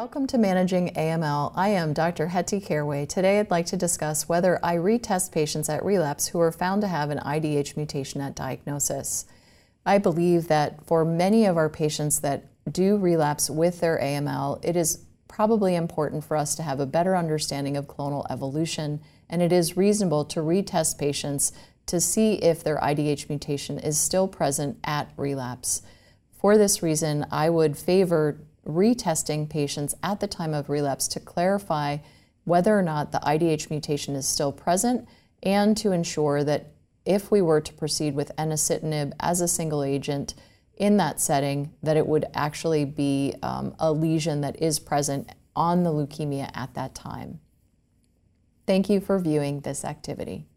Welcome to Managing AML. I am Dr. Hetty Careway. Today I'd like to discuss whether I retest patients at relapse who are found to have an IDH mutation at diagnosis. I believe that for many of our patients that do relapse with their AML, it is probably important for us to have a better understanding of clonal evolution, and it is reasonable to retest patients to see if their IDH mutation is still present at relapse. For this reason, I would favor retesting patients at the time of relapse to clarify whether or not the IDH mutation is still present, and to ensure that if we were to proceed with enasidenib as a single agent in that setting, that it would actually be a lesion that is present on the leukemia at that time. Thank you for viewing this activity.